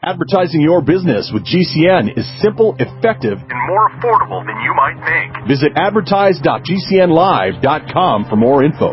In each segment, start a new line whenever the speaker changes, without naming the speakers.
Advertising your business with GCN is simple, effective, and more affordable than you might think. Visit advertise.gcnlive.com for more info.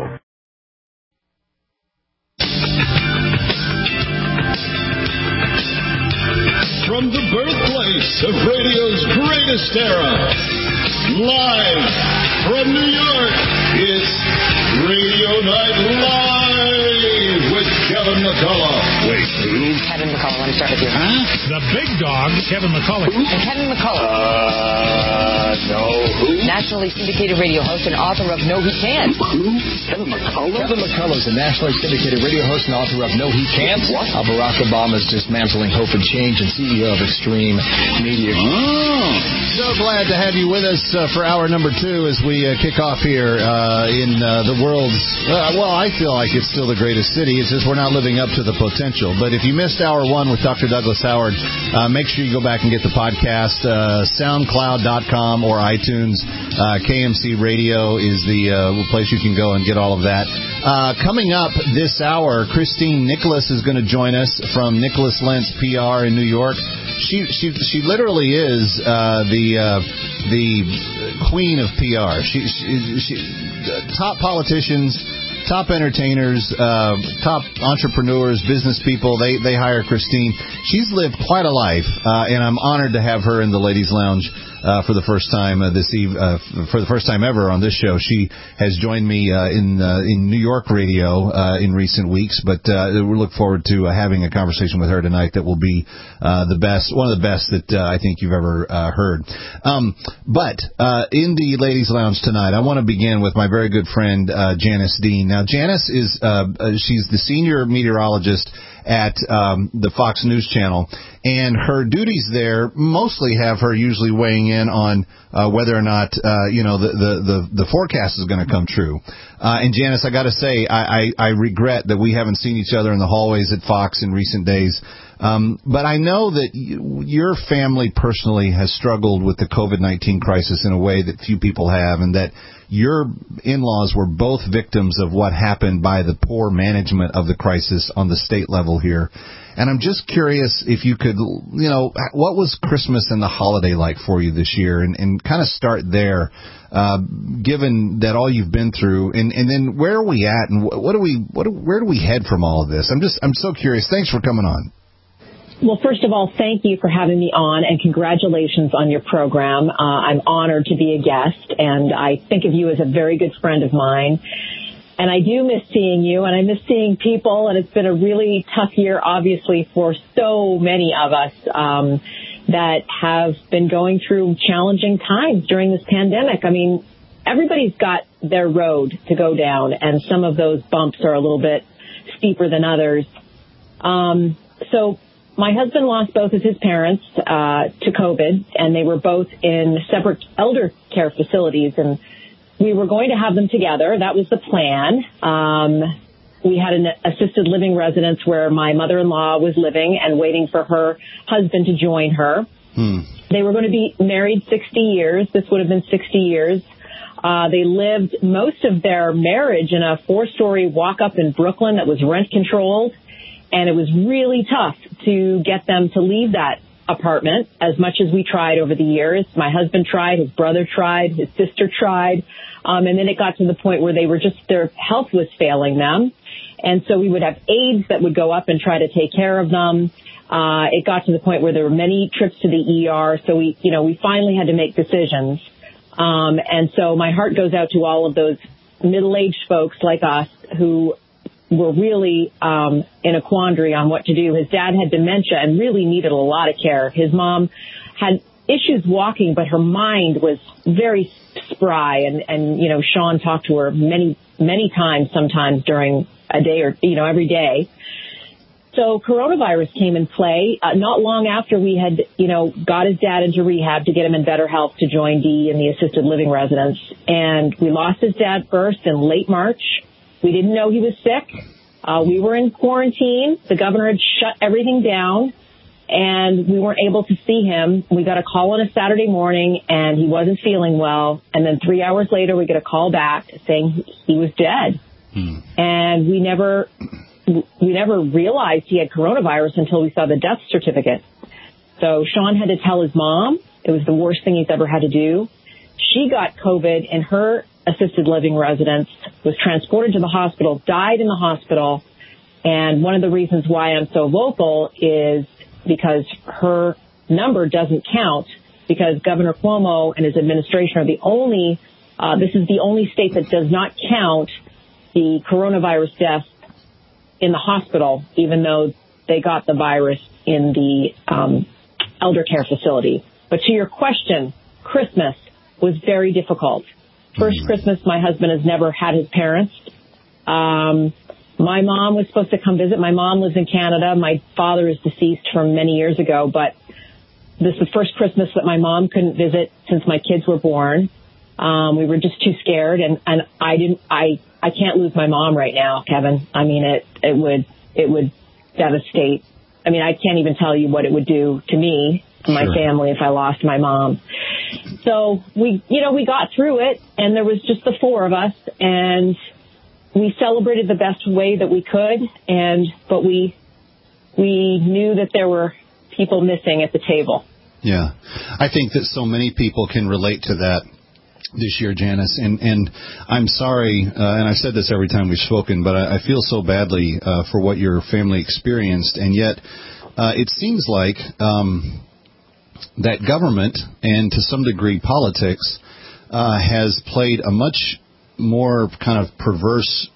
From the birthplace of radio's greatest era, live from New York, it's Radio Night Live with Kevin McCullough. Wait, who?
Kevin McCullough, let me start with you.
Huh?
The big dog, Kevin McCullough.
And Kevin McCullough.
No, who?
Nationally syndicated radio host and author of No He Can't.
Who? Kevin McCullough?
Kevin McCullough is a nationally syndicated radio host and author of No He Can't.
What?
Barack Obama's dismantling hope and change and CEO of Extreme Media.
Oh.
So glad to have you with us for hour number 2 as we kick off here in the world's, well, I feel like it's still the greatest city. It's just we're not living up to the potential. But if you missed hour 1 with Dr. Douglas Howard, make sure you go back and get the podcast. SoundCloud.com or iTunes. KMC Radio is the place you can go and get all of that. Coming up this hour, Christine Nicholas is going to join us from Nicholas Lentz PR in New York. She literally is the queen of PR. She top politicians, top entertainers, top entrepreneurs, business people. They hire Christine. She's lived quite a life, and I'm honored to have her in the Ladies Lounge for the first time for the first time ever on this show. She has joined me in New York radio in recent weeks, but we look forward to having a conversation with her tonight that will be one of the best that I think you've ever heard. But in the Ladies Lounge tonight, I want to begin with my very good friend Janice Dean. Now, Janice is she's the senior meteorologist at the Fox News Channel, and her duties there mostly have her usually weighing in on whether or not the forecast is going to come true. And Janice, I got to say, I regret that we haven't seen each other in the hallways at Fox in recent days. But I know that your family personally has struggled with the COVID-19 crisis in a way that few people have, and that your in-laws were both victims of what happened by the poor management of the crisis on the state level here. And I'm just curious if you could, what was Christmas and the holiday like for you this year? And kind of start there, given that all you've been through, and then where are we at, and where do we head from all of this? I'm so curious. Thanks for coming on.
Well, first of all, thank you for having me on, and congratulations on your program. I'm honored to be a guest, and I think of you as a very good friend of mine. And I do miss seeing you, and I miss seeing people, and it's been a really tough year, obviously, for so many of us that have been going through challenging times during this pandemic. I mean, everybody's got their road to go down, and some of those bumps are a little bit steeper than others. So my husband lost both of his parents to COVID, and they were both in separate elder care facilities, and we were going to have them together. That was the plan. We had an assisted living residence where my mother-in-law was living and waiting for her husband to join her. They were going to be married 60 years. This would have been 60 years. They lived most of their marriage in a 4-story walk-up in Brooklyn that was rent-controlled. And it was really tough to get them to leave that apartment as much as we tried over the years. My husband tried, his brother tried, his sister tried. And then it got to the point where their health was failing them. And so we would have aides that would go up and try to take care of them. It got to the point where there were many trips to the ER. So we finally had to make decisions. And so my heart goes out to all of those middle-aged folks like us who were really in a quandary on what to do. His dad had dementia and really needed a lot of care. His mom had issues walking, but her mind was very spry. And Sean talked to her many, many times, sometimes during a day or, every day. So coronavirus came in play not long after we had, got his dad into rehab to get him in better health to join Dee in the assisted living residence. And we lost his dad first in late March. We didn't know he was sick. We were in quarantine. The governor had shut everything down, and we weren't able to see him. We got a call on a Saturday morning, and he wasn't feeling well. And then 3 hours later, we get a call back saying he was dead. And we never we never realized he had coronavirus until we saw the death certificate. So Sean had to tell his mom. It was the worst thing he's ever had to do. She got COVID in her assisted living residence, was transported to the hospital, died in the hospital. And one of the reasons why I'm so vocal is because her number doesn't count, because Governor Cuomo and his administration are the only, this is the only state that does not count the coronavirus deaths in the hospital, even though they got the virus in the elder care facility. But to your question, Christmas was very difficult. First Christmas, my husband has never had his parents. My mom was supposed to come visit. My mom lives in Canada. My father is deceased from many years ago, but this is the first Christmas that my mom couldn't visit since my kids were born. We were just too scared, and I can't lose my mom right now, Kevin. I mean, it would devastate. I mean, I can't even tell you what it would do to me, to my family, if I lost my mom. So we got through it, and there was just the four of us, and we celebrated the best way that we could, but we knew that there were people missing at the table.
Yeah. I think that so many people can relate to that this year, Janice, and I'm sorry, and I've said this every time we've spoken, but I feel so badly for what your family experienced, and yet it seems like that government, and to some degree politics, has played a much more kind of perverse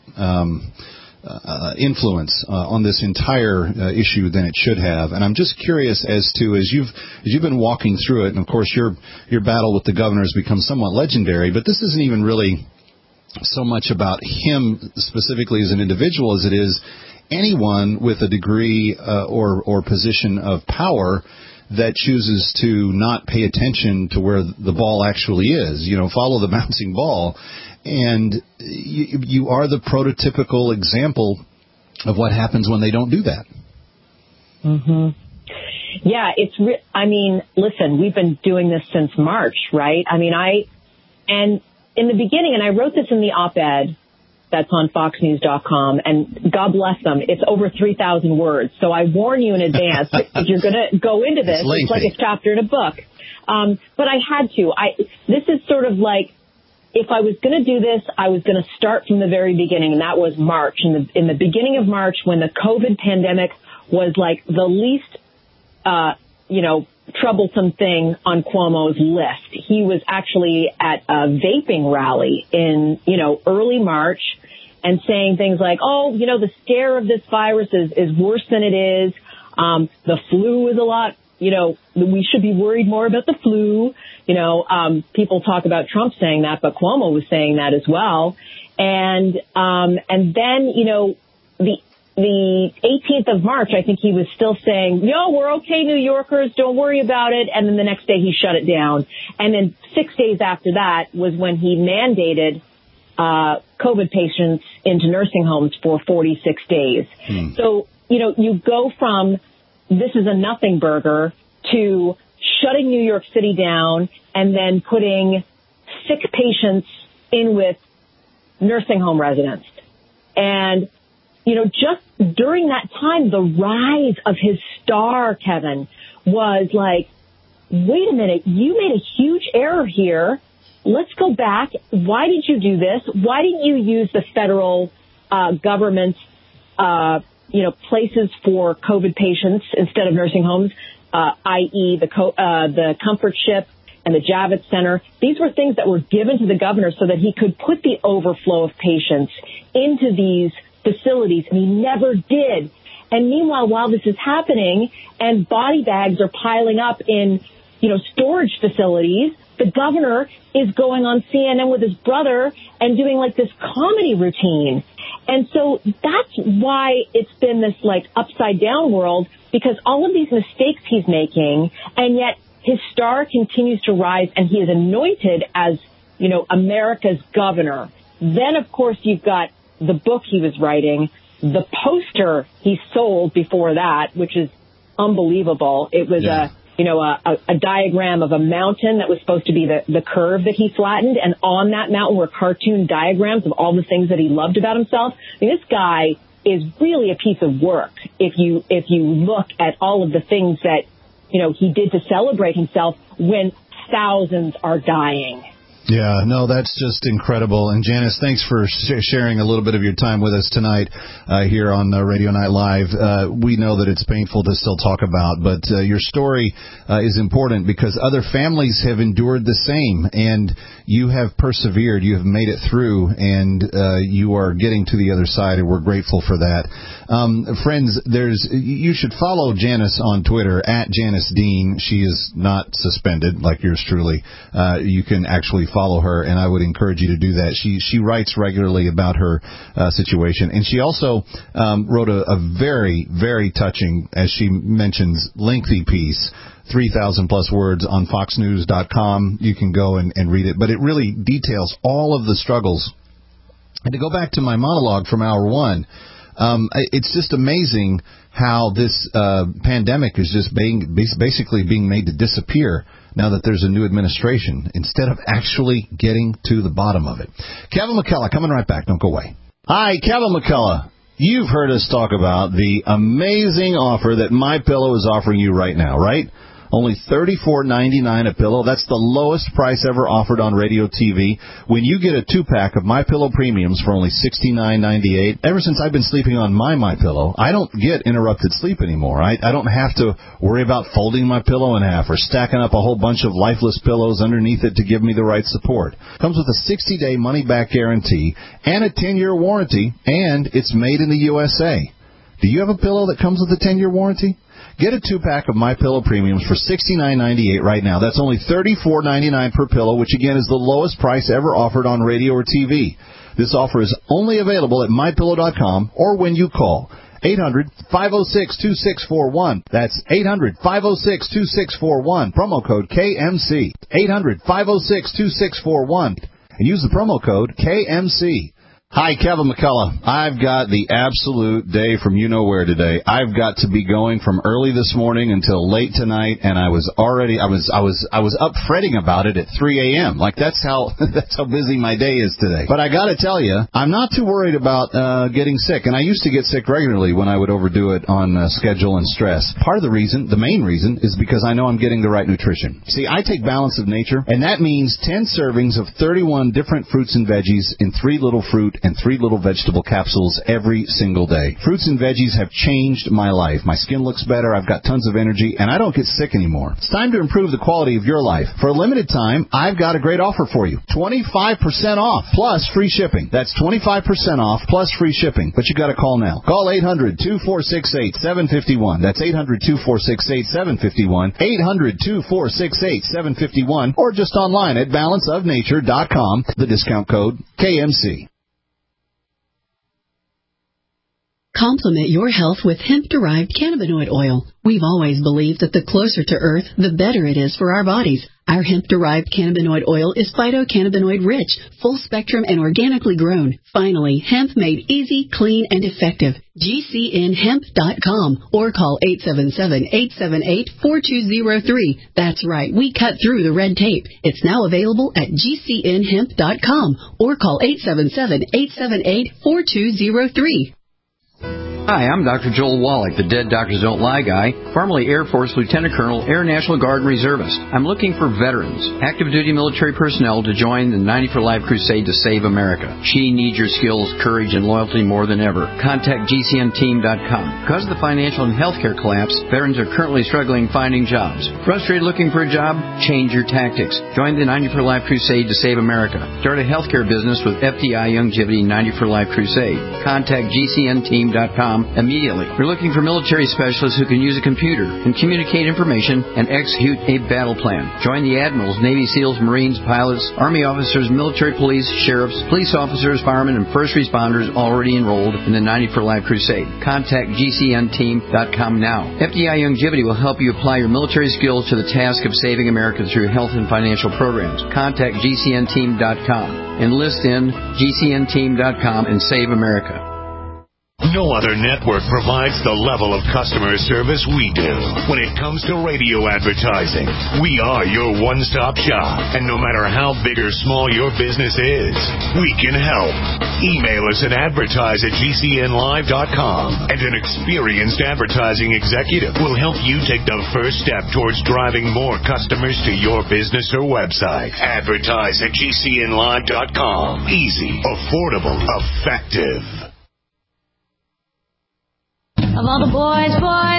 influence on this entire issue than it should have. And I'm just curious as to, as you've been walking through it, and of course your battle with the governor has become somewhat legendary, but this isn't even really so much about him specifically as an individual as it is anyone with a degree or position of power that chooses to not pay attention to where the ball actually is, follow the bouncing ball. And you are the prototypical example of what happens when they don't do that.
Mm-hmm. Yeah, I mean, listen, we've been doing this since March, right? I mean, and in the beginning, and I wrote this in the op-ed that's on FoxNews.com, and God bless them, it's over 3,000 words. So I warn you in advance, if you're going to go into this, it's like a chapter in a book. But I had to. This is sort of like, if I was going to do this, I was going to start from the very beginning, and that was March. In the beginning of March, when the COVID pandemic was like the least, troublesome thing on Cuomo's list. He was actually at a vaping rally in, early March and saying things like, the scare of this virus is worse than it is. The flu is a lot, we should be worried more about the flu. People talk about Trump saying that, but Cuomo was saying that as well. And then, the 18th of March, I think he was still saying, we're okay, New Yorkers, don't worry about it. And then the next day he shut it down. And then 6 days after that was when he mandated COVID patients into nursing homes for 46 days. So, you go from this is a nothing burger to shutting New York City down and then putting sick patients in with nursing home residents. And just during that time, the rise of his star, Kevin, was like, wait a minute, you made a huge error here. Let's go back. Why did you do this? Why didn't you use the federal government, places for COVID patients instead of nursing homes, i.e. the Comfort Ship and the Javits Center? These were things that were given to the governor so that he could put the overflow of patients into these facilities, and he never did. And meanwhile, while this is happening and body bags are piling up in, storage facilities, the governor is going on CNN with his brother and doing like this comedy routine. And so that's why it's been this like upside down world, because all of these mistakes he's making, and yet his star continues to rise, and he is anointed as, America's governor. Then, of course, you've got the book he was writing, the poster he sold before that, which is unbelievable. It was a diagram of a mountain that was supposed to be the curve that he flattened, and on that mountain were cartoon diagrams of all the things that he loved about himself. I mean, this guy is really a piece of work. If you look at all of the things that, he did to celebrate himself when thousands are dying.
Yeah, no, that's just incredible. And Janice, thanks for sharing a little bit of your time with us tonight here on Radio Night Live. We know that it's painful to still talk about, but your story is important because other families have endured the same, and you have persevered. You have made it through, and you are getting to the other side, and we're grateful for that. Friends, you should follow Janice on Twitter, @Janice Dean. She is not suspended like yours truly. You can actually follow her, and I would encourage you to do that. She writes regularly about her situation, and she also wrote a very, very touching, as she mentions, lengthy piece, 3,000-plus words on FoxNews.com. You can go and read it, but it really details all of the struggles. And to go back to my monologue from hour one, it's just amazing how this pandemic is just basically being made to disappear now that there's a new administration, instead of actually getting to the bottom of it. Kevin McCullough, coming right back. Don't go away. Hi, Kevin McCullough. You've heard us talk about the amazing offer that MyPillow is offering you right now, right? Only $34.99 a pillow. That's the lowest price ever offered on radio TV. When you get a 2-pack of MyPillow Premiums for only $69.98, ever since I've been sleeping on my MyPillow, I don't get interrupted sleep anymore. I don't have to worry about folding my pillow in half or stacking up a whole bunch of lifeless pillows underneath it to give me the right support. Comes with a 60-day money-back guarantee and a 10-year warranty, and it's made in the USA. Do you have a pillow that comes with a 10-year warranty? Get a 2-pack of MyPillow Premiums for $69.98 right now. That's only $34.99 per pillow, which again is the lowest price ever offered on radio or TV. This offer is only available at MyPillow.com or when you call 800-506-2641. That's 800-506-2641. Promo code KMC. 800-506-2641. And use the promo code KMC. Hi, Kevin McCullough. I've got the absolute day from you-know-where today. I've got to be going from early this morning until late tonight, and I was up fretting about it at 3 a.m. Like that's how busy my day is today. But I got to tell you, I'm not too worried about getting sick, and I used to get sick regularly when I would overdo it on schedule and stress. The main reason, is because I know I'm getting the right nutrition. See, I take Balance of Nature, and that means 10 servings of 31 different fruits and veggies in 3 little fruit and 3 little vegetable capsules every single day. Fruits and veggies have changed my life. My skin looks better, I've got tons of energy, and I don't get sick anymore. It's time to improve the quality of your life. For a limited time, I've got a great offer for you. 25% off plus free shipping. That's 25% off plus free shipping. But you got to call now. Call 800-2468-751. That's 800-2468-751. 800-2468-751. Or just online at balanceofnature.com. The discount code KMC.
Complement your health with hemp-derived cannabinoid oil. We've always believed that the closer to Earth, the better it is for our bodies. Our hemp-derived cannabinoid oil is phytocannabinoid-rich, full-spectrum, and organically grown. Finally, hemp made easy, clean, and effective. GCNhemp.com or call 877-878-4203. That's right, we cut through the red tape. It's now available at GCNhemp.com or call 877-878-4203.
Hi, I'm Dr. Joel Wallach, the Dead Doctors Don't Lie guy, formerly Air Force Lieutenant Colonel, Air National Guard Reservist. I'm looking for veterans, active duty military personnel to join the 90 for Life crusade to save America. She needs your skills, courage, and loyalty more than ever. Contact GCNteam.com. Because of the financial and healthcare collapse, veterans are currently struggling finding jobs. Frustrated looking for a job? Change your tactics. Join the 90 for Life crusade to save America. Start a healthcare business with FDI Youngevity 90 for Life crusade. Contact GCNteam.com immediately. We're looking for military specialists who can use a computer and communicate information and execute a battle plan. Join the admirals, Navy SEALs, Marines, pilots, Army officers, military police, sheriffs, police officers, firemen, and first responders already enrolled in the 90 for Life crusade. Contact GCNteam.com now. FDI Youngevity will help you apply your military skills to the task of saving America through health and financial programs. Contact GCNteam.com. Enlist in GCNteam.com and save America.
No other network provides the level of customer service we do. When it comes to radio advertising, we are your one-stop shop. And no matter how big or small your business is, we can help. Email us at advertise@gcnlive.com, and an experienced advertising executive will help you take the first step towards driving more customers to your business or website. Advertise@gcnlive.com. Easy, affordable, effective.
Of all the boys.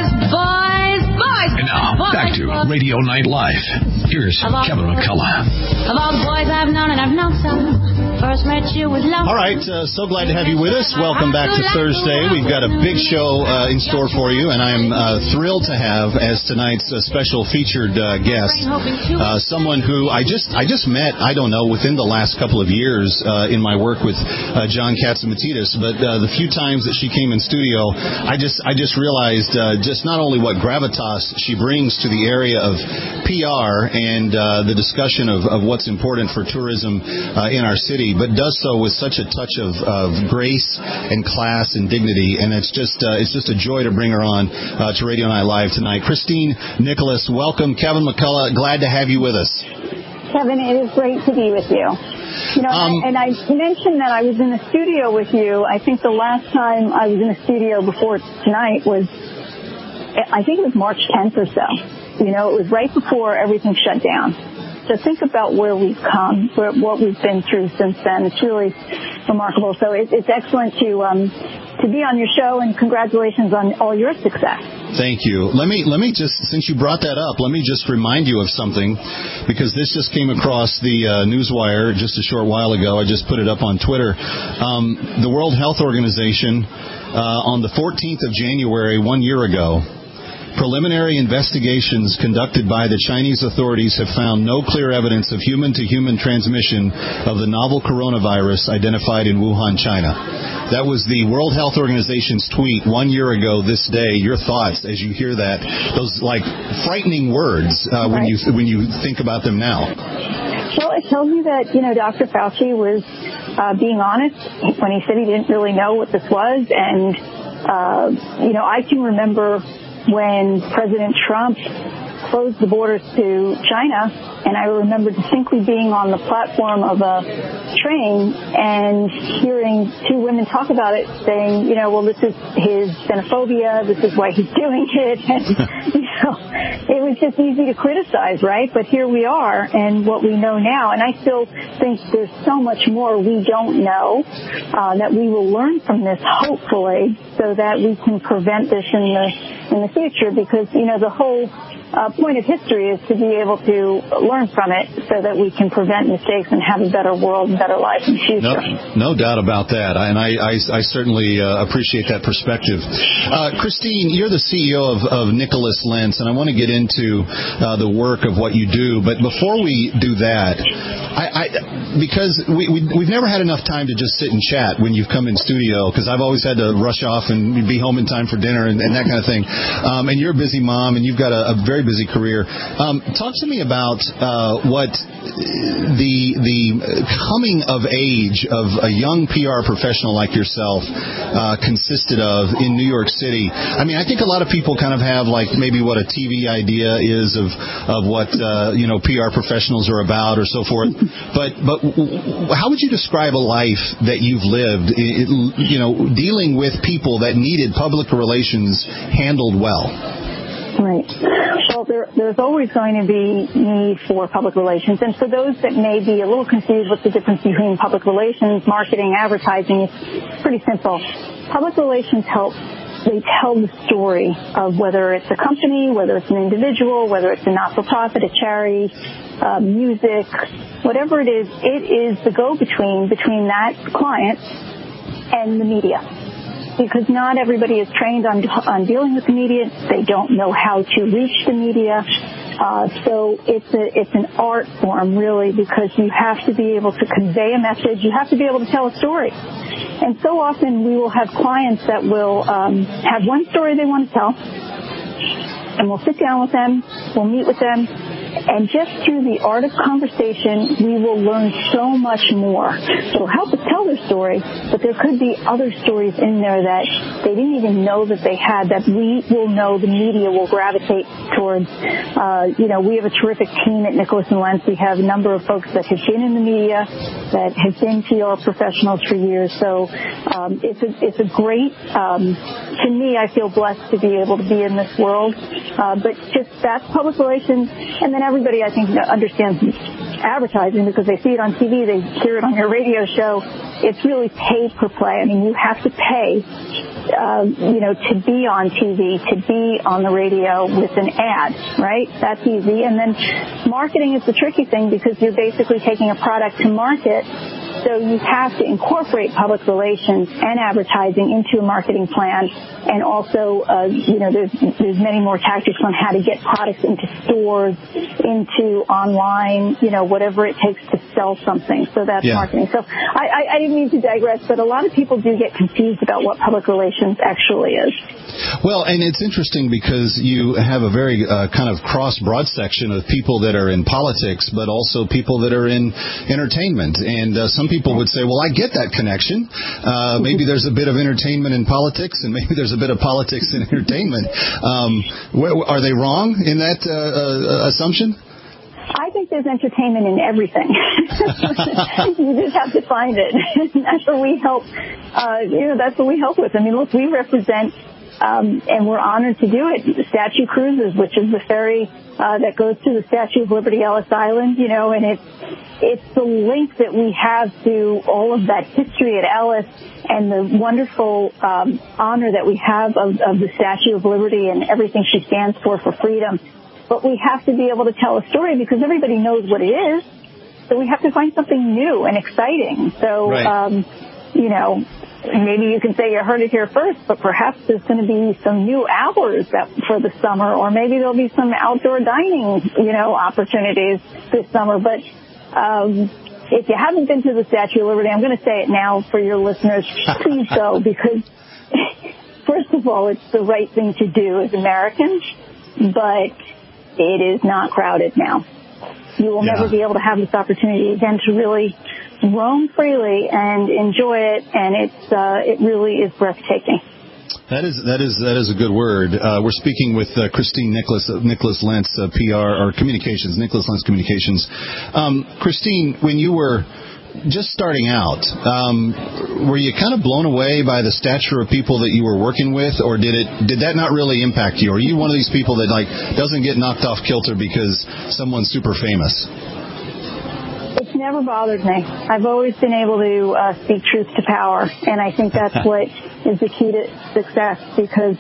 And now, back to Radio Night Live. Here's Kevin McCullough.
Of all the boys I've known, and I've known some, first met you with love.
All right, so glad to have you with us. Welcome back to Thursday. We've got a big show in store for you, and I'm thrilled to have as tonight's special featured guest someone who I just met, I don't know, within the last couple of years in my work with John Katzimatidis, but the few times that she came in studio, I just realized just not only what gravitas she brings to the area of PR and the discussion of what's important for tourism in our city, but does so with such a touch of grace and class and dignity, and it's just a joy to bring her on to Radio Night Live tonight. Christine Nicholas, welcome. Kevin McCullough, glad to have you with us.
Kevin, it is great to be with you. You know, and I mentioned that I was in the studio with you. I think the last time I was in the studio before tonight was, I think it was March 10th or so. You know, it was right before everything shut down. So think about where we've come, what we've been through since then. It's really remarkable. So it's excellent to be on your show, and congratulations on all your success.
Thank you. Let me just, since you brought that up, let me just remind you of something, because this just came across the Newswire just a short while ago. I just put it up on Twitter. The World Health Organization, on the 14th of January, 1 year ago, preliminary investigations conducted by the Chinese authorities have found no clear evidence of human-to-human transmission of the novel coronavirus identified in Wuhan, China. That was the World Health Organization's tweet 1 year ago this day. Your thoughts as you hear that, those like frightening words when you think about them now.
Well, it tells you that, you know, Dr. Fauci was being honest when he said he didn't really know what this was. And, you know, I can remember when President Trump closed the borders to China, and I remember distinctly being on the platform of a train and hearing two women talk about it, saying, you know, well, this is his xenophobia, this is why he's doing it, and, you know, it was just easy to criticize, right? But here we are, and what we know now, and I still think there's so much more we don't know that we will learn from this, hopefully, so that we can prevent this in the future, because, you know, the whole point of history is to be able to learn from it so that we can prevent mistakes and have a better world and better life in the future.
No doubt about that, and I certainly appreciate that perspective. Christine, you're the CEO of Nicholas Lentz, and I want to get into the work of what you do, but before we do that, because we've never had enough time to just sit and chat when you've come in studio, because I've always had to rush off and be home in time for dinner and that kind of thing. And you're a busy mom, and you've got a very busy career. Talk to me about what the coming of age of a young PR professional like yourself consisted of in New York City. I mean, I think a lot of people kind of have like maybe what a TV idea is of what you know, PR professionals are about or so forth. But how would you describe a life that you've lived, you know, dealing with people that needed public relations handled well?
Right. Well, there's always going to be need for public relations. And for those that may be a little confused with the difference between public relations, marketing, advertising, it's pretty simple. Public relations they tell the story of whether it's a company, whether it's an individual, whether it's a not-for-profit, a charity, music, whatever it is the go-between between that client and the media. Because not everybody is trained on dealing with the media. They don't know how to reach the media. So it's an art form, really, because you have to be able to convey a message. You have to be able to tell a story. And so often we will have clients that will have one story they want to tell, and we'll sit down with them, we'll meet with them, And just through the art of conversation, we will learn so much more. It'll help us tell their story, but there could be other stories in there that they didn't even know that they had, that we will know the media will gravitate towards. We have a terrific team at Nicholas & Lentz. We have a number of folks that have been in the media, that have been PR professionals for years. So it's a great, to me, I feel blessed to be able to be in this world. But just that's public relations. And then everybody, I think, understands advertising because they see it on TV, they hear it on your radio show. It's really pay per play. I mean, you have to pay, to be on TV, to be on the radio with an ad, right? That's easy. And then marketing is the tricky thing because you're basically taking a product to market. So you have to incorporate public relations and advertising into a marketing plan. And also, there's many more tactics on how to get products into stores, into online, whatever it takes to sell something. So that's marketing. So I didn't mean to digress, but a lot of people do get confused about what public relations actually is.
Well, and it's interesting because you have a very kind of broad section of people that are in politics, but also people that are in entertainment. And some people would say, well, I get that connection. Maybe there's a bit of entertainment in politics, and maybe there's a bit of politics in entertainment. Are they wrong in that assumption?
I think there's entertainment in everything. You just have to find it. That's what we help. That's what we help with. I mean, look, we represent, and we're honored to do it, Statue Cruises, which is the ferry that goes to the Statue of Liberty, Ellis Island. And it's the link that we have to all of that history at Ellis and the wonderful honor that we have of the Statue of Liberty and everything she stands for freedom. But we have to be able to tell a story because everybody knows what it is. So we have to find something new and exciting. So, maybe you can say you heard it here first, but perhaps there's going to be some new hours for the summer, or maybe there'll be some outdoor dining, opportunities this summer. But if you haven't been to the Statue of Liberty, I'm going to say it now for your listeners, please go, because first of all, it's the right thing to do as Americans, but it is not crowded now. You will never be able to have this opportunity again to really roam freely and enjoy it, and it really is breathtaking.
That is a good word. We're speaking with Christine Nicholas Lentz, PR or Communications, Nicholas Lentz Communications. Christine, when you were just starting out, were you kind of blown away by the stature of people that you were working with, or did that not really impact you? Or are you one of these people that doesn't get knocked off kilter because someone's super famous?
It's never bothered me. I've always been able to speak truth to power, and I think that's what is the key to success. Because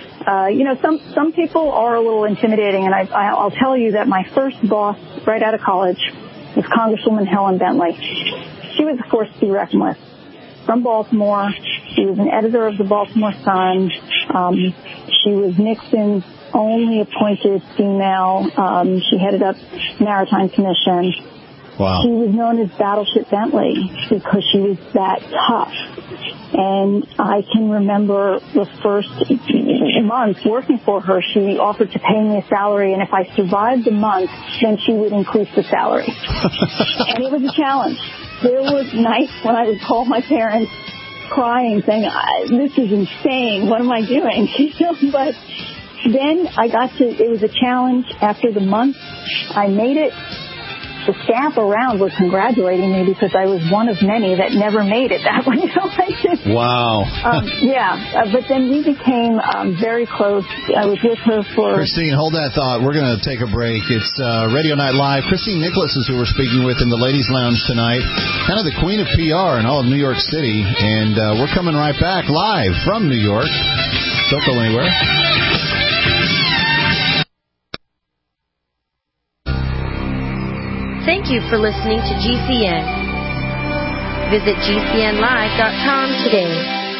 some people are a little intimidating, and I'll tell you that my first boss right out of college was Congresswoman Helen Bentley. She was a force to be reckoned with. From Baltimore, she was an editor of the Baltimore Sun. She was Nixon's only appointed female. She headed up Maritime Commission.
Wow.
She was known as Battleship Bentley because she was that tough. And I can remember the first month working for her, she offered to pay me a salary, and if I survived the month, then she would increase the salary. And it was a challenge. There were nights when I would call my parents crying, saying, this is insane, what am I doing? But then it was a challenge. After the month, I made it. The staff around were congratulating me because I was one of many that never made it that way.
Wow.
But then we became very close. I was with her for...
Christine, hold that thought. We're going to take a break. It's Radio Night Live. Christine Nicholas is who we're speaking with in the Ladies Lounge tonight. Kind of the queen of PR in all of New York City. And we're coming right back live from New York. Don't go anywhere.
Thank you for listening to GCN. Visit GCNlive.com today.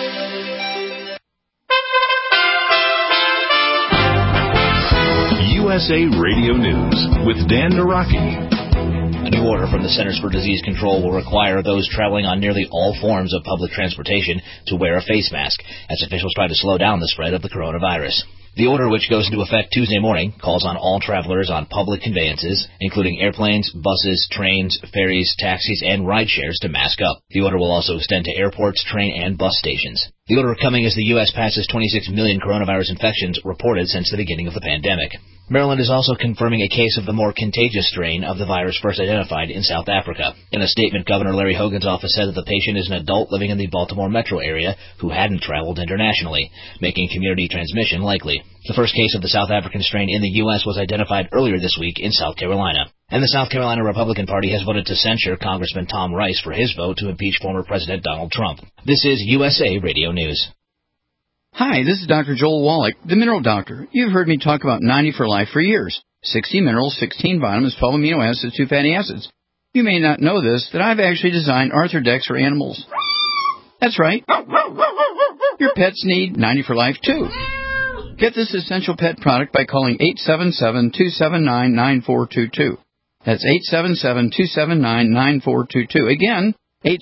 USA Radio News with Dan Naraki.
A new order from the Centers for Disease Control will require those traveling on nearly all forms of public transportation to wear a face mask as officials try to slow down the spread of the coronavirus. The order, which goes into effect Tuesday morning, calls on all travelers on public conveyances, including airplanes, buses, trains, ferries, taxis, and rideshares, to mask up. The order will also extend to airports, train, and bus stations. The order coming as the U.S. passes 26 million coronavirus infections reported since the beginning of the pandemic. Maryland is also confirming a case of the more contagious strain of the virus first identified in South Africa. In a statement, Governor Larry Hogan's office said that the patient is an adult living in the Baltimore metro area who hadn't traveled internationally, making community transmission likely. The first case of the South African strain in the U.S. was identified earlier this week in South Carolina. And the South Carolina Republican Party has voted to censure Congressman Tom Rice for his vote to impeach former President Donald Trump. This is USA Radio News.
Hi, this is Dr. Joel Wallach, the Mineral Doctor. You've heard me talk about 90 for Life for years. 60 minerals, 16 vitamins, 12 amino acids, 2 fatty acids. You may not know this, that I've actually designed Arthrodex for animals. That's right. Your pets need 90 for Life, too. Get this essential pet product by calling 877-279-9422. That's 877-279-9422. Again,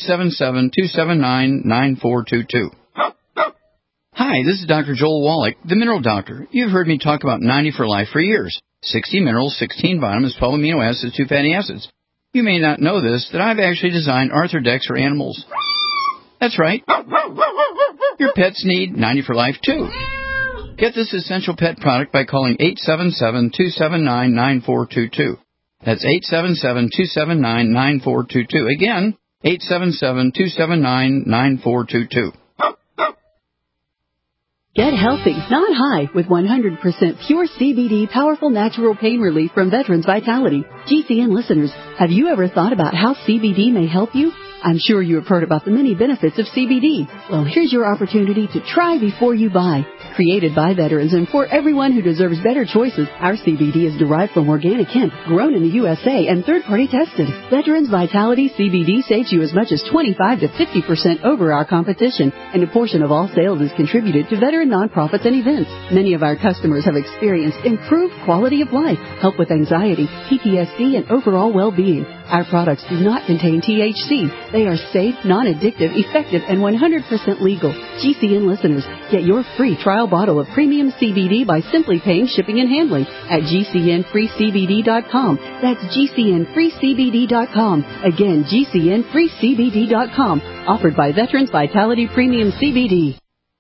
877-279-9422. Hi, this is Dr. Joel Wallach, the Mineral Doctor. You've heard me talk about 90 for Life for years. 60 minerals, 16 vitamins, 12 amino acids, 2 fatty acids. You may not know this, that I've actually designed Arthrodex for animals. That's right. Your pets need 90 for Life, too. Get this essential pet product by calling 877-279-9422. That's 877-279-9422. Again, 877-279-9422.
Get healthy, not high, with 100% pure CBD powerful natural pain relief from Veterans Vitality. GCN listeners, have you ever thought about how CBD may help you? I'm sure you have heard about the many benefits of CBD. Well, here's your opportunity to try before you buy. Created by veterans and for everyone who deserves better choices, our CBD is derived from organic hemp, grown in the USA, and third-party tested. Veterans Vitality CBD saves you as much as 25 to 50% over our competition, and a portion of all sales is contributed to veteran nonprofits and events. Many of our customers have experienced improved quality of life, help with anxiety, PTSD, and overall well-being. Our products do not contain THC. They are safe, non-addictive, effective, and 100% legal. GCN listeners, get your free trial bottle of premium CBD by simply paying shipping and handling at GCNFreeCBD.com. That's GCNFreeCBD.com. Again, GCNFreeCBD.com. Offered by Veterans Vitality Premium CBD.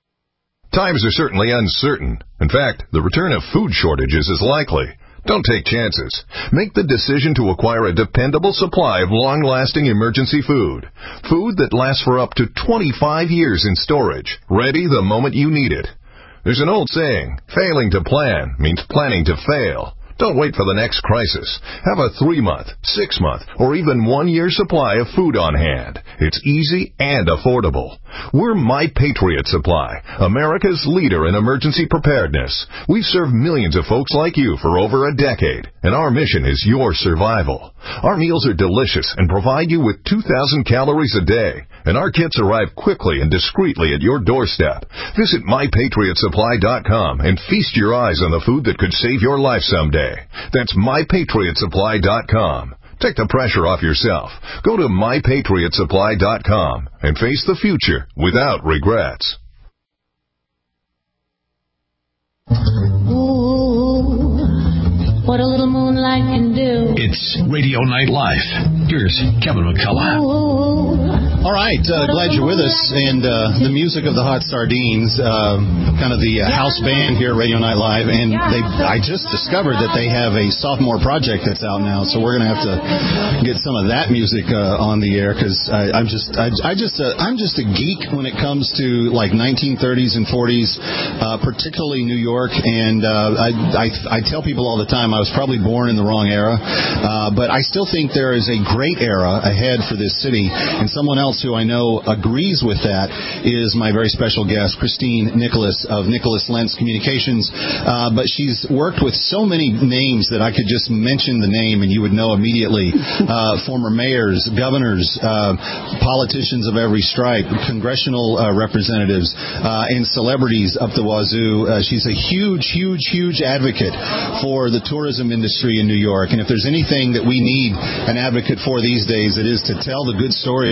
Times are certainly uncertain. In fact, the return of food shortages is likely. Don't take chances. Make the decision to acquire a dependable supply of long-lasting emergency food. Food that lasts for up to 25 years in storage, ready the moment you need it. There's an old saying, failing to plan means planning to fail. Don't wait for the next crisis. Have a 3-month, 6-month, or even 1-year supply of food on hand. It's easy and affordable. We're My Patriot Supply, America's leader in emergency preparedness. We've served millions of folks like you for over a decade, and our mission is your survival. Our meals are delicious and provide you with 2,000 calories a day, and our kits arrive quickly and discreetly at your doorstep. Visit MyPatriotSupply.com and feast your eyes on the food that could save your life someday. That's MyPatriotSupply.com. Take the pressure off yourself. Go to MyPatriotSupply.com and face the future without regrets.
Ooh, what a little moonlight can do.
It's Radio Night Live. Here's Kevin McCullough.
All right, glad you're with us. And the music of the Hot Sardines, kind of the house band here at Radio Night Live. And I just discovered that they have a sophomore project that's out now, so we're going to have to get some of that music on the air, because I'm just a geek when it comes to like 1930s and 40s, particularly New York. And I tell people all the time I was probably born in the wrong era, but I still think there is a great era ahead for this city. And someone else who I know agrees with that is my very special guest, Christine Nicholas of Nicholas Lentz Communications. But she's worked with so many names that I could just mention the name and you would know immediately. Former mayors, governors, politicians of every stripe, congressional representatives, and celebrities up the wazoo. She's a huge advocate for the tourism industry in New York. And if there's anything that we need an advocate for these days, it is to tell the good story of New York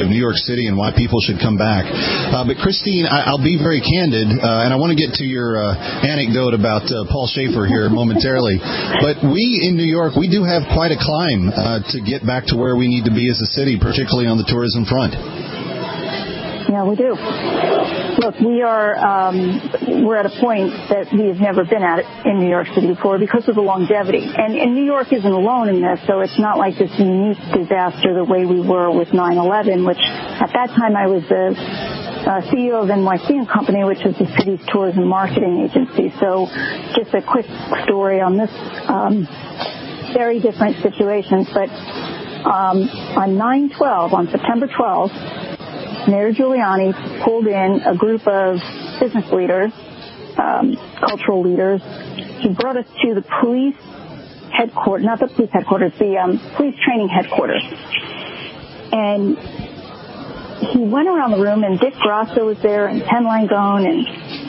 city and why people should come back. But Christine, I'll be very candid, and I want to get to your anecdote about Paul Schaefer here momentarily. But we in New York, we do have quite a climb to get back to where we need to be as a city, particularly on the tourism front.
Yeah, we do. Look, we're at a point that we have never been at in New York City before because of the longevity. And New York isn't alone in this, so it's not like this unique disaster the way we were with 9/11, which at that time I was the CEO of NYC & Company, which is the city's tourism marketing agency. So just a quick story on this very different situations. But on 9/12, on September 12th, Mayor Giuliani pulled in a group of business leaders, cultural leaders. He brought us to the police headquarters, not the police headquarters, the police training headquarters. And he went around the room, and Dick Grasso was there, and Ken Langone, and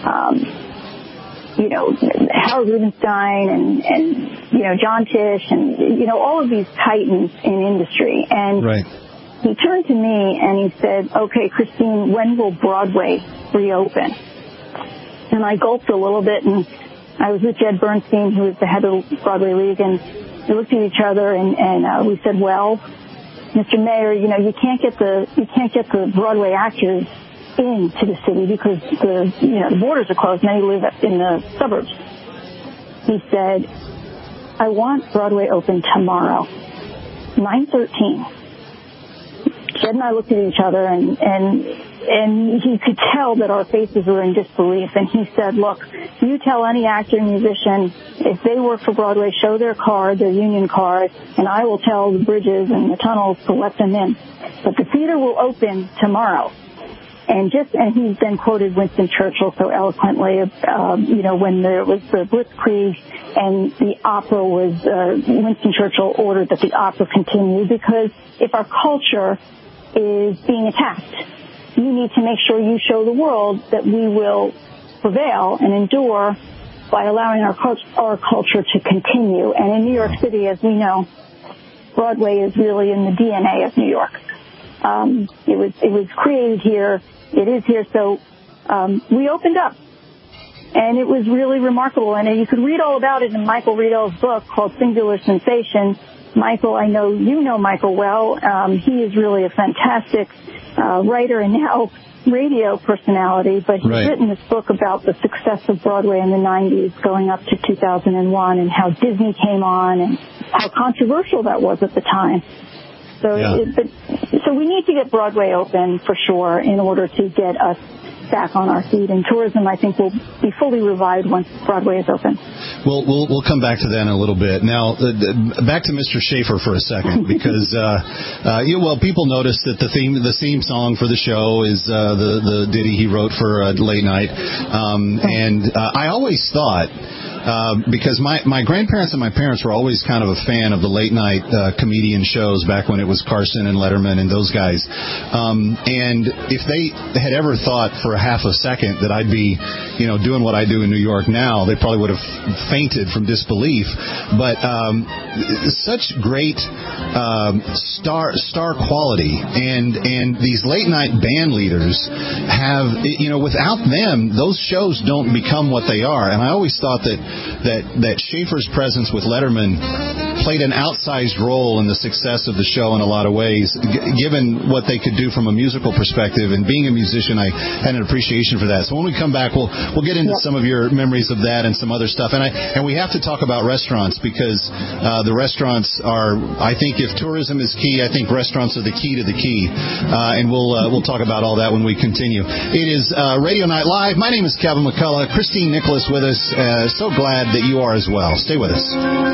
Howard Rubenstein, and John Tisch, and all of these titans in industry. And
right.
He turned to me and he said, "Okay, Christine, when will Broadway reopen?" And I gulped a little bit, and I was with Jed Bernstein, who is the head of the Broadway League, and we looked at each other and we said, "Well, Mr. Mayor, you can't get the Broadway actors into the city because the borders are closed. Many live in the suburbs." He said, "I want Broadway open tomorrow, 9/13. Jed and I looked at each other, and he could tell that our faces were in disbelief. And he said, "Look, you tell any actor and musician, if they work for Broadway, show their card, their union card, and I will tell the bridges and the tunnels to let them in. But the theater will open tomorrow." And he's then quoted Winston Churchill so eloquently, when there was the Blitzkrieg and the opera was, Winston Churchill ordered that the opera continue, because if our culture is being attacked, you need to make sure you show the world that we will prevail and endure by allowing our culture to continue. And in New York City, as we know, Broadway is really in the DNA of New York. It was created here. It is here. So we opened up, and it was really remarkable. And you could read all about it in Michael Riedel's book called Singular Sensation. Michael, I know you know Michael well. He is really a fantastic writer and now radio personality, but he's written this book about the success of Broadway in the 90s going up to 2001 and how Disney came on and how controversial that was at the time. So, so we need to get Broadway open for sure in order to get us back on our feet. And tourism, I think, will be fully revived once Broadway is open.
We'll come back to that in a little bit. Now, back to Mr. Schaefer for a second, because people noticed that the theme song for the show is the ditty he wrote for Late Night, and I always thought. Because my grandparents and my parents were always kind of a fan of the late night comedian shows back when it was Carson and Letterman and those guys. And if they had ever thought for a half a second that I'd be, doing what I do in New York now, they probably would have fainted from disbelief. But such great star quality, and these late night band leaders have, without them, those shows don't become what they are. And I always thought that Schaefer's presence with Letterman played an outsized role in the success of the show in a lot of ways, given what they could do from a musical perspective. And being a musician, I had an appreciation for that. So when we come back, we'll get into some of your memories of that and some other stuff. And we have to talk about restaurants, because the restaurants are, I think, if tourism is key, I think restaurants are the key to the key. And we'll talk about all that when we continue. It is Radio Night Live. My name is Kevin McCullough. Christine Nicholas with us. So glad that you are as well. Stay with us.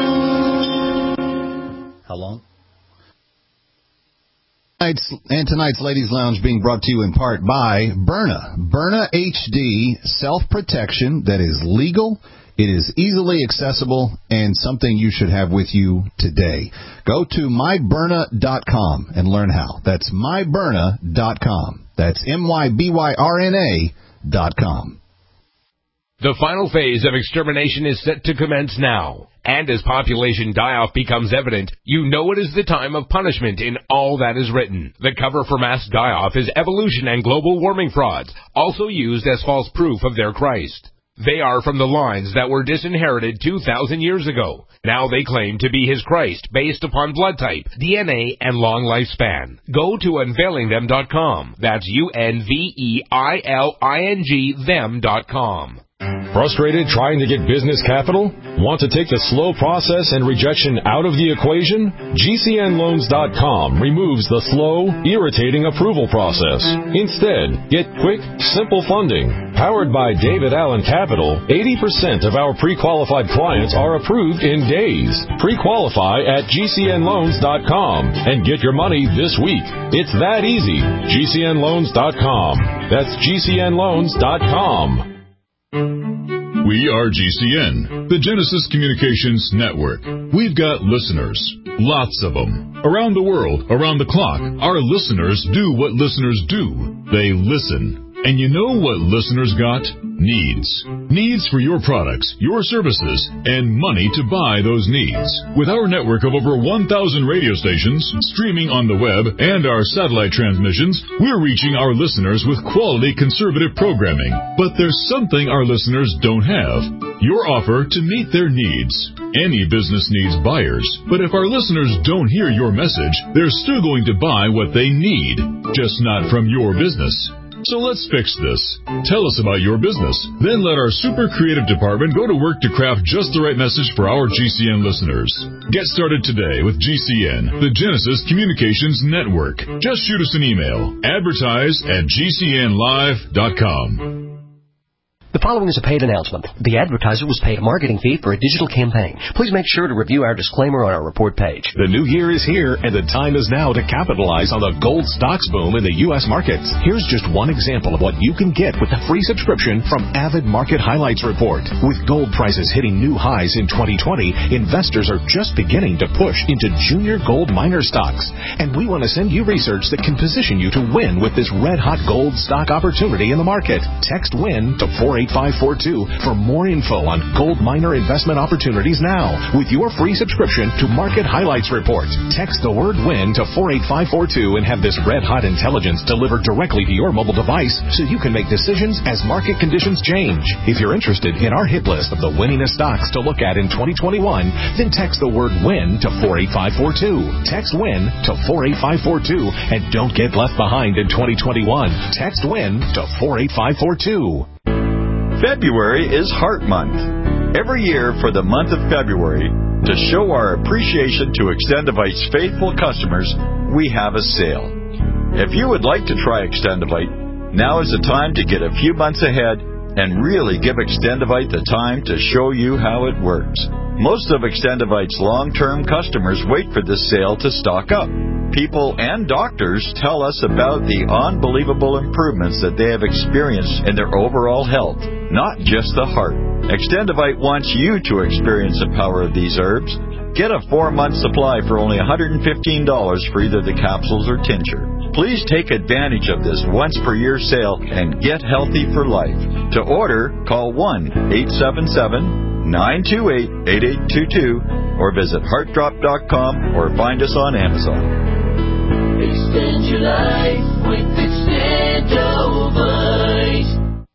How long? Tonight's Ladies Lounge being brought to you in part by Byrna. Byrna HD self-protection that is legal, it is easily accessible, and something you should have with you today. Go to mybyrna.com and learn how. That's mybyrna.com. That's mybyrna.com.
The final phase of extermination is set to commence now. And as population die-off becomes evident, you know it is the time of punishment in all that is written. The cover for mass die-off is evolution and global warming frauds, also used as false proof of their Christ. They are from the lines that were disinherited 2,000 years ago. Now they claim to be his Christ based upon blood type, DNA, and long lifespan. Go to unveilingthem.com. That's UNVEILING them.com.
Frustrated trying to get business capital? Want to take the slow process and rejection out of the equation? GCNloans.com removes the slow, irritating approval process. Instead, get quick, simple funding. Powered by David Allen Capital, 80% of our pre-qualified clients are approved in days. Pre-qualify at GCNloans.com and get your money this week. It's that easy. GCNloans.com. That's GCNloans.com.
We are GCN, the Genesis Communications Network. We've got listeners, lots of them. Around the world, around the clock, our listeners do what listeners do. They listen. And you know what listeners got? Needs. Needs for your products, your services, and money to buy those needs. With our network of over 1,000 radio stations, streaming on the web, and our satellite transmissions, we're reaching our listeners with quality conservative programming. But there's something our listeners don't have. Your offer to meet their needs. Any business needs buyers, but if our listeners don't hear your message, they're still going to buy what they need, just not from your business. So let's fix this. Tell us about your business. Then let our super creative department go to work to craft just the right message for our GCN listeners. Get started today with GCN, the Genesis Communications Network. Just shoot us an email. Advertise@GCNlive.com.
The following is a paid announcement. The advertiser was paid a marketing fee for a digital campaign. Please make sure to review our disclaimer on our report page.
The new year is here, and the time is now to capitalize on the gold stocks boom in the U.S. markets. Here's just one example of what you can get with a free subscription from Avid Market Highlights Report. With gold prices hitting new highs in 2020, investors are just beginning to push into junior gold miner stocks. And we want to send you research that can position you to win with this red-hot gold stock opportunity in the market. Text WIN to 48542 for more info on gold miner investment opportunities now. With your free subscription to Market Highlights Report, text the word WIN to 48542 and have this red-hot intelligence delivered directly to your mobile device so you can make decisions as market conditions change. If you're interested in our hit list of the winningest stocks to look at in 2021, then text the word WIN to 48542. Text WIN to 48542 and don't get left behind in 2021. Text WIN to 48542.
February is Heart Month. Every year for the month of February, to show our appreciation to Extendivite's faithful customers, we have a sale. If you would like to try Extendivite, now is the time to get a few months ahead and really give Extendivite the time to show you how it works. Most of Extendivite's long-term customers wait for this sale to stock up. People and doctors tell us about the unbelievable improvements that they have experienced in their overall health, not just the heart. Extendivite wants you to experience the power of these herbs. Get a 4-month supply for only $115 for either the capsules or tincture. Please take advantage of this once-per-year sale and get healthy for life. To order, call 1-877-928-8822 or visit heartdrop.com or find us on Amazon.
Extend your life with Extendivite.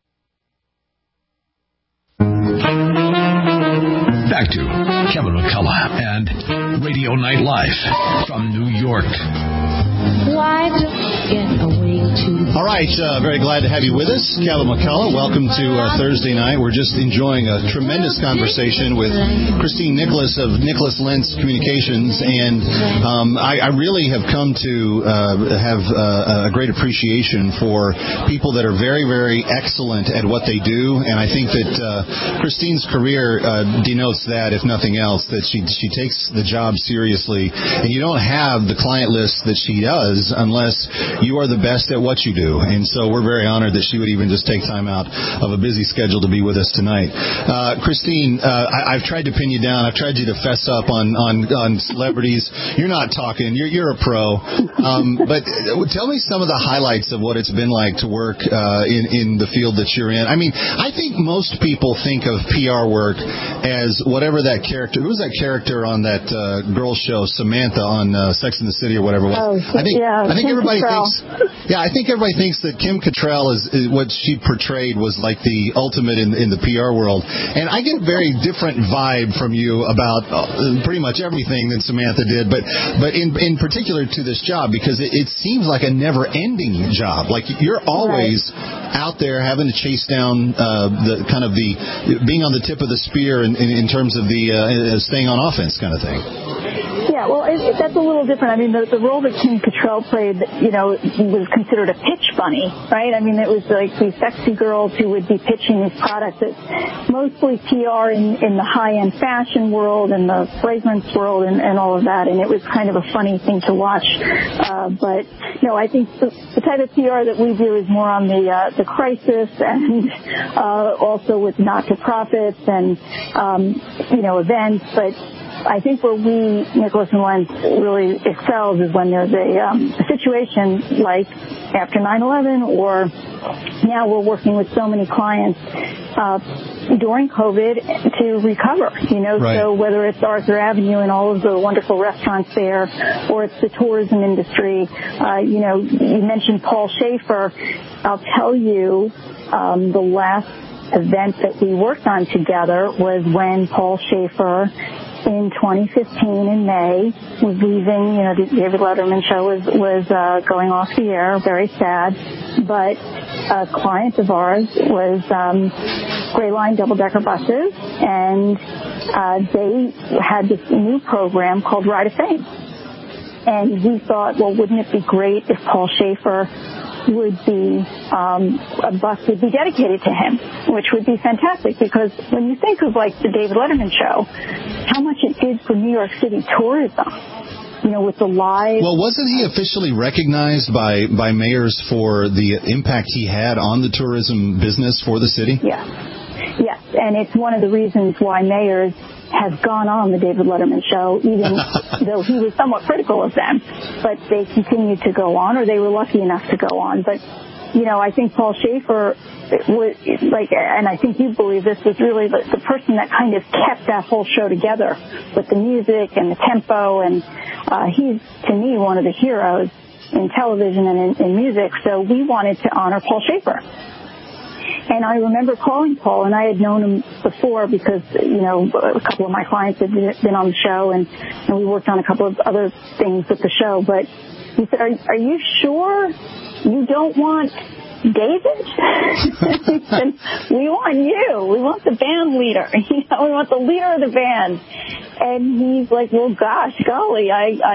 Back to Kevin McCullough and Radio Night Live from New York.
Why get away to...
All right, very glad to have you with us, Kevin McCullough. Welcome to Thursday night. We're just enjoying a tremendous conversation with Christine Nicholas of Nicholas Lentz Communications, and I really have come to have a great appreciation for people that are very, very excellent at what they do, and I think that Christine's career denotes that, if nothing else, that she takes the job seriously, and you don't have the client list that she does unless you are the best at what you do. And so we're very honored that she would even just take time out of a busy schedule to be with us tonight. Christine, I've tried to pin you down. I've tried you to fess up on celebrities. You're not talking. You're a pro. But tell me some of the highlights of what it's been like to work in the field that you're in. I mean, I think most people think of PR work as whatever that character. Who was that character on that girl show, Samantha, on Sex and the City or whatever it was? I think everybody thinks. Yeah, I think everybody thinks that Kim Cattrall is what she portrayed was like the ultimate in the PR world. And I get a very different vibe from you about pretty much everything that Samantha did, but in particular to this job, because it seems like a never-ending job. Like you're always out there having to chase down the being on the tip of the spear in terms of the staying on offense kind of thing.
Yeah, well, that's a little different. I mean, the role that Kim Cattrall played, was considered a pitch bunny, right? I mean, it was like these sexy girls who would be pitching these products. It's mostly PR in the high-end fashion world and the fragrance world and all of that, and it was kind of a funny thing to watch. But, no, I think the type of PR that we do is more on the crisis and also with not-for-profits and, events, but I think where Nicholas and Lens really excels is when there's a situation like after 9/11, or now we're working with so many clients during COVID to recover, Right. So whether it's Arthur Avenue and all of the wonderful restaurants there, or it's the tourism industry, you mentioned Paul Schaefer. I'll tell you, the last event that we worked on together was when Paul Schaefer in 2015 in May was leaving. The David Letterman show was going off the air, very sad. But a client of ours was Gray Line double-decker buses, and they had this new program called Ride of Fame. And we thought, well, wouldn't it be great if Paul Schaefer would be, a bus would be dedicated to him, which would be fantastic, because when you think of like the David Letterman show, how much it did for New York City tourism, with the live. Well,
wasn't he officially recognized by mayors for the impact he had on the tourism business for the city?
Yes, and it's one of the reasons why mayors have gone on the David Letterman show, even though he was somewhat critical of them. But they continued to go on, or they were lucky enough to go on. But, I think Paul Schaefer was, and I think you believe this, was really the person that kind of kept that whole show together with the music and the tempo. And he's, to me, one of the heroes in television and in music. So we wanted to honor Paul Schaefer. And I remember calling Paul, and I had known him before because, a couple of my clients had been on the show, and we worked on a couple of other things with the show. But he said, are you sure you don't want David? He said, we want you. We want the band leader. We want the leader of the band. And he's like, well, gosh, golly,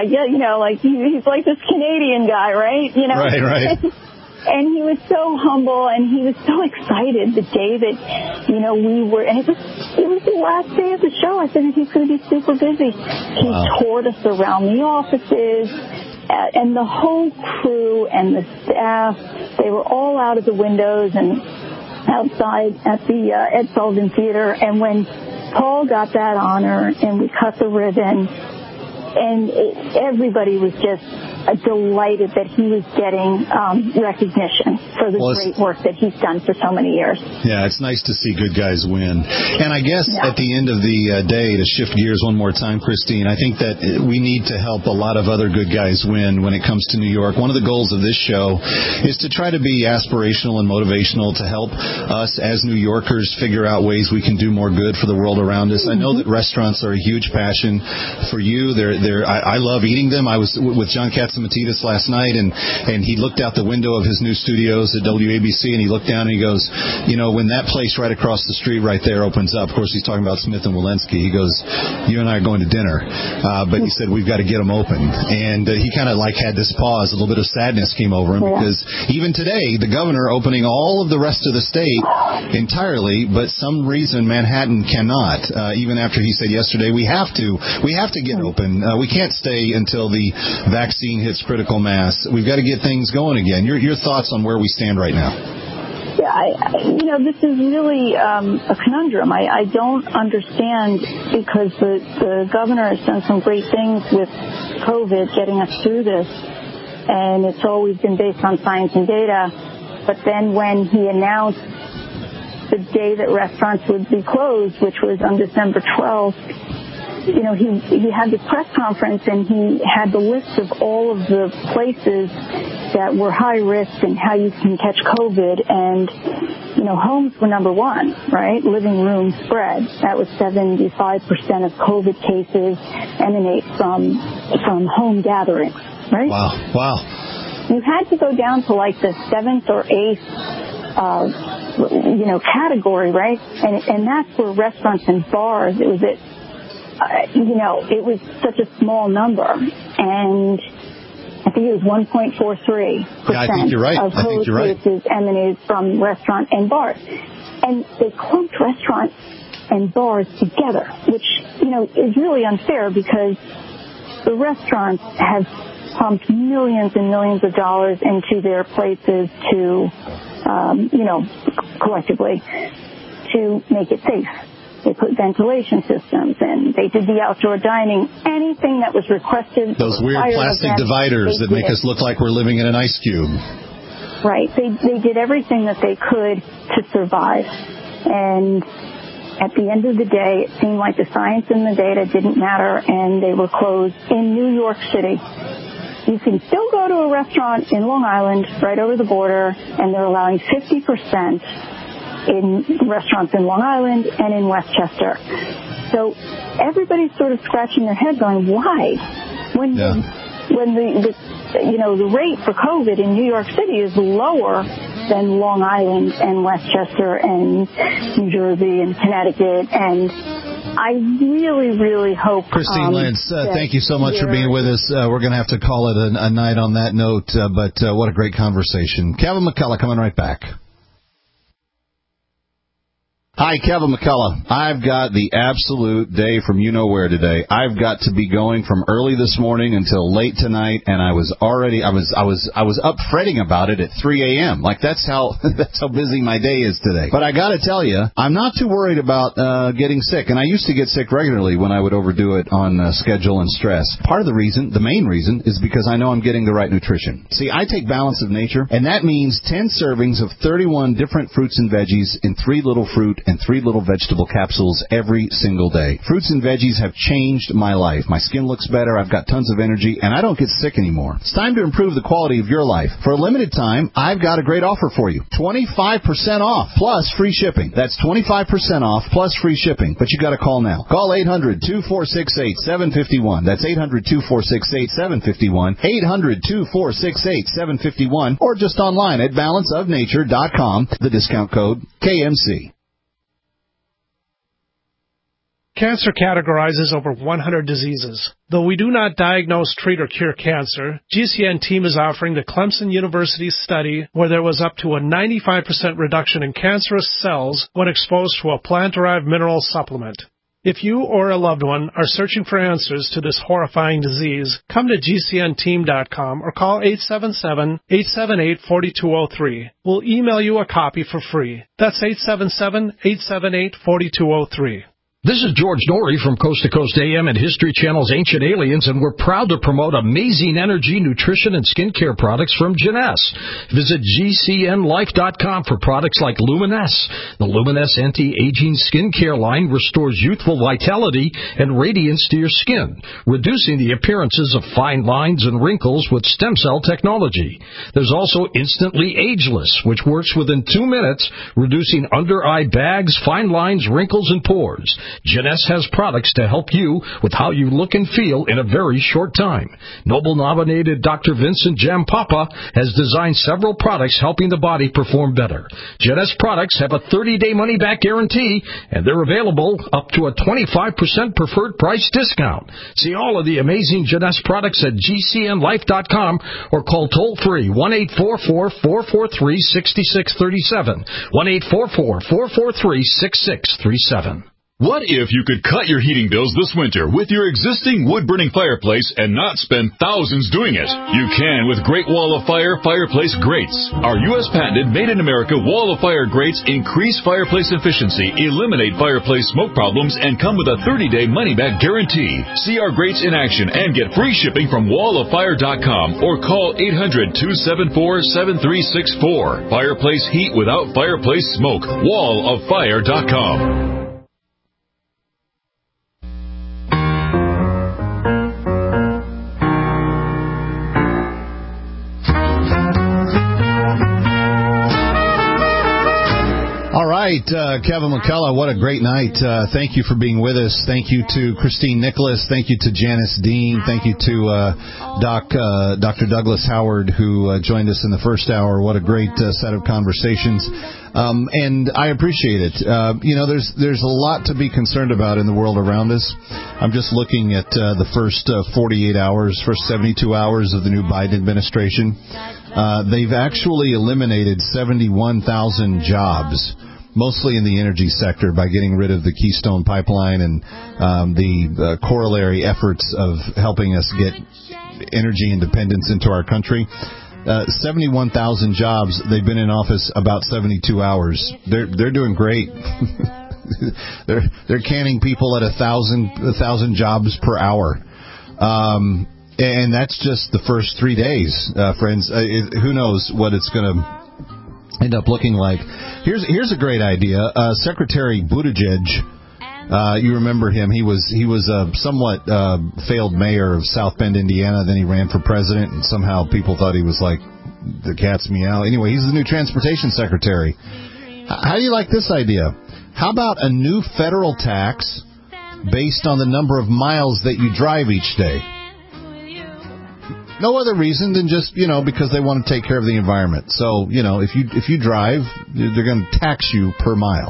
he's like this Canadian guy, right?
Right.
And he was so humble, and he was so excited the day that, we were, and it was the last day of the show. I said he's going to be super busy. He toured us around the offices, and the whole crew and the staff, they were all out of the windows and outside at the Ed Sullivan Theater. And when Paul got that honor and we cut the ribbon, and everybody was just delighted that he was getting recognition for the great work that he's done for so many years.
Yeah, it's nice to see good guys win. And I guess at the end of the day, to shift gears one more time, Christine, I think that we need to help a lot of other good guys win when it comes to New York. One of the goals of this show is to try to be aspirational and motivational to help us as New Yorkers figure out ways we can do more good for the world around us. I know that restaurants are a huge passion for you. I love eating them. I was with John Catsimatidis last night, and he looked out the window of his new studios at WABC, and he looked down and he goes, when that place right across the street right there opens up, of course he's talking about Smith and Walensky, he goes, you and I are going to dinner. But he said, we've got to get them open. And he kind of had this pause, a little bit of sadness came over him, because even today, the governor opening all of the rest of the state entirely, but some reason Manhattan cannot. Even after he said yesterday, we have to get open. We can't stay until the vaccine hits critical mass. We've got to get things going again. Your thoughts on where we stand right now?
Yeah, this is really a conundrum. I don't understand, because the governor has done some great things with COVID, getting us through this, and it's always been based on science and data. But then when he announced the day that restaurants would be closed, which was on December 12th, he had the press conference and he had the list of all of the places that were high risk and how you can catch COVID. And, homes were number one, right? Living room spread. That was 75% of COVID cases emanate from home gatherings, right?
Wow.
You had to go down to like the 7th or 8th, category, right? And that's where restaurants and bars, it was it was such a small number. And I think it was 1.43%
I think you're right.
of COVID cases emanated from restaurant and bars. And they clumped restaurants and bars together, which, is really unfair, because the restaurants have pumped millions and millions of dollars into their places to, collectively, to make it safe. They put ventilation systems in. They did the outdoor dining. Anything that was requested.
Those weird plastic dividers that make us look like we're living in an ice cube.
Right. They did everything that they could to survive. And at the end of the day, it seemed like the science and the data didn't matter, and they were closed in New York City. You can still go to a restaurant in Long Island, right over the border, and they're allowing 50% in restaurants in Long Island and in Westchester. So everybody's sort of scratching their head going, why? When the rate for COVID in New York City is lower than Long Island and Westchester and New Jersey and Connecticut. And I really, really hope...
Christine Lentz, thank you so much for being with us. We're going to have to call it a night on that note, but what a great conversation. Kevin McCullough coming right back. Hi, Kevin McCullough. I've got the absolute day from you-know-where today. I've got to be going from early this morning until late tonight, and I was up fretting about it at 3 a.m. Like, that's how busy my day is today. But I got to tell you, I'm not too worried about getting sick, and I used to get sick regularly when I would overdo it on schedule and stress. Part of the reason, the main reason, is because I know I'm getting the right nutrition. See, I take Balance of Nature, and that means 10 servings of 31 different fruits and veggies in 3 little fruit and 3 little vegetable capsules every single day. Fruits and veggies have changed my life. My skin looks better, I've got tons of energy, and I don't get sick anymore. It's time to improve the quality of your life. For a limited time, I've got a great offer for you. 25% off plus free shipping. That's 25% off plus free shipping. But you got to call now. Call 800-2468-751. That's 800-2468-751. 800-2468-751. Or just online at balanceofnature.com. The discount code KMC.
Cancer categorizes over 100 diseases. Though we do not diagnose, treat, or cure cancer, GCN team is offering the Clemson University study where there was up to a 95% reduction in cancerous cells when exposed to a plant-derived mineral supplement. If you or a loved one are searching for answers to this horrifying disease, come to GCNteam.com or call 877-878-4203. We'll email you a copy for free. That's 877-878-4203.
This is George Norrie from Coast to Coast AM and History Channel's Ancient Aliens, and we're proud to promote amazing energy, nutrition, and skincare products from Jeunesse. Visit GCNlife.com for products like Luminesse. The Luminesse anti-aging skincare line restores youthful vitality and radiance to your skin, reducing the appearances of fine lines and wrinkles with stem cell technology. There's also Instantly Ageless, which works within 2 minutes, reducing under-eye bags, fine lines, wrinkles, and pores. Jeunesse has products to help you with how you look and feel in a very short time. Nobel-nominated Dr. Vincent Jampapa has designed several products helping the body perform better. Jeunesse products have a 30-day money-back guarantee, and they're available up to a 25% preferred price discount. See all of the amazing Jeunesse products at GCNlife.com or call toll-free 1-844-443-6637. 1-844-443-6637.
What if you could cut your heating bills this winter with your existing wood-burning fireplace and not spend thousands doing it? You can with Great Wall of Fire fireplace grates. Our U.S. patented made-in-America Wall of Fire grates increase fireplace efficiency, eliminate fireplace smoke problems, and come with a 30-day money-back guarantee. See our grates in action and get free shipping from walloffire.com or call 800-274-7364. Fireplace heat without fireplace smoke. walloffire.com.
Kevin McCullough, what a great night. Thank you for being with us. Thank you to Christine Nicholas. Thank you to Janice Dean. Thank you to Dr. Douglas Howard, who joined us in the first hour. What a great set of conversations. And I appreciate it. There's a lot to be concerned about in the world around us. I'm just looking at the first 48 hours, first 72 hours of the new Biden administration. They've actually eliminated 71,000 jobs, mostly in the energy sector, by getting rid of the Keystone Pipeline and the corollary efforts of helping us get energy independence into our country. 71,000 jobs. They've been in office about 72 hours. They're doing great. They're canning people at 1,000 jobs per hour. And that's just the first 3 days, friends. Who knows what it's going to end up looking like. Here's a great idea. Secretary Buttigieg, you remember him. He was a somewhat failed mayor of South Bend, Indiana. Then he ran for president, and somehow people thought he was like the cat's meow. Anyway, he's the new transportation secretary. How do you like this idea? How about a new federal tax based on the number of miles that you drive each day? No other reason than just, because they want to take care of the environment. So, if you drive, they're going to tax you per mile.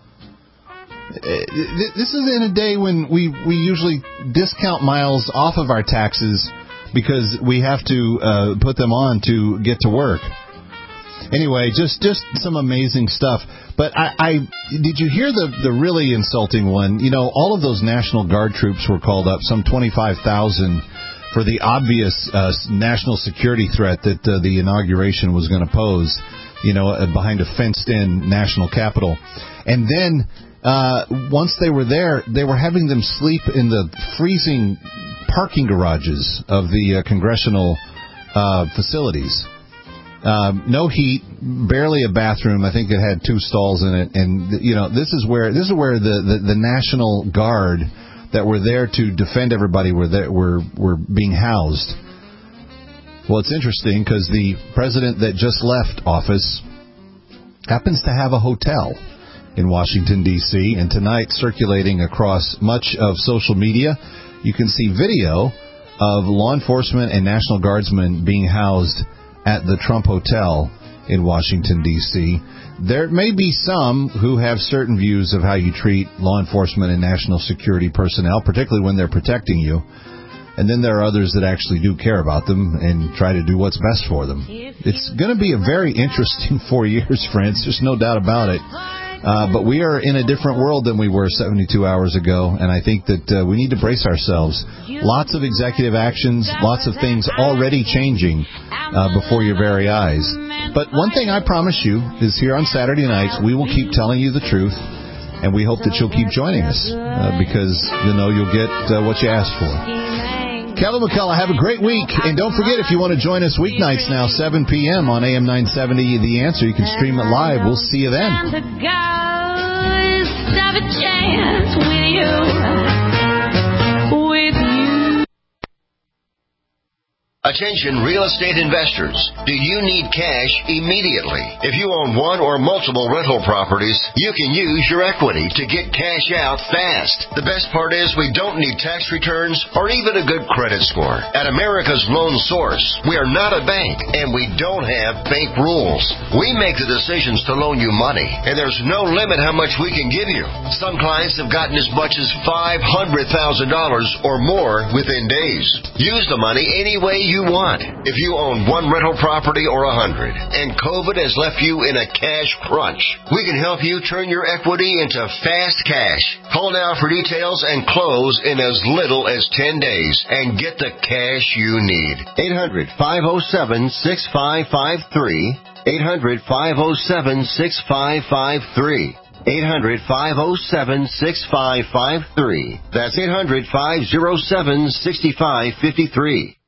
This is in a day when we usually discount miles off of our taxes because we have to put them on to get to work. Anyway, just some amazing stuff. But did you hear the really insulting one? All of those National Guard troops were called up, some 25,000, for the obvious national security threat that the inauguration was going to pose, behind a fenced-in national capitol. And then once they were there, they were having them sleep in the freezing parking garages of the congressional facilities. No heat, barely a bathroom. I think it had 2 stalls in it. And, this is where the National Guard that were there to defend everybody were being housed. Well, it's interesting because the president that just left office happens to have a hotel in Washington, D.C., and tonight circulating across much of social media, you can see video of law enforcement and National Guardsmen being housed at the Trump Hotel in Washington, D.C. There may be some who have certain views of how you treat law enforcement and national security personnel, particularly when they're protecting you. And then there are others that actually do care about them and try to do what's best for them. It's going to be a very interesting 4 years, friends. There's no doubt about it. But we are in a different world than we were 72 hours ago, and I think that we need to brace ourselves. Lots of executive actions, lots of things already changing before your very eyes. But one thing I promise you is here on Saturday nights, we will keep telling you the truth, and we hope that you'll keep joining us because, you'll get what you asked for. Kevin McCullough, have a great week. And don't forget, if you want to join us weeknights now, 7 p.m. on AM 970, The Answer, you can stream it live. We'll see you then.
Have a chance with you.
Attention real estate investors. Do you need cash immediately? If you own one or multiple rental properties, you can use your equity to get cash out fast. The best part is we don't need tax returns or even a good credit score. At America's Loan Source, we are not a bank and we don't have bank rules. We make the decisions to loan you money, and there's no limit how much we can give you. Some clients have gotten as much as $500,000 or more within days. Use the money any way you want. If you own one rental property or 100, and COVID has left you in a cash crunch, we can help you turn your equity into fast cash. Call now for details and close in as little as 10 days and get the cash you need. 800-507-6553. 800-507-6553. 800-507-6553. That's 800-507-6553.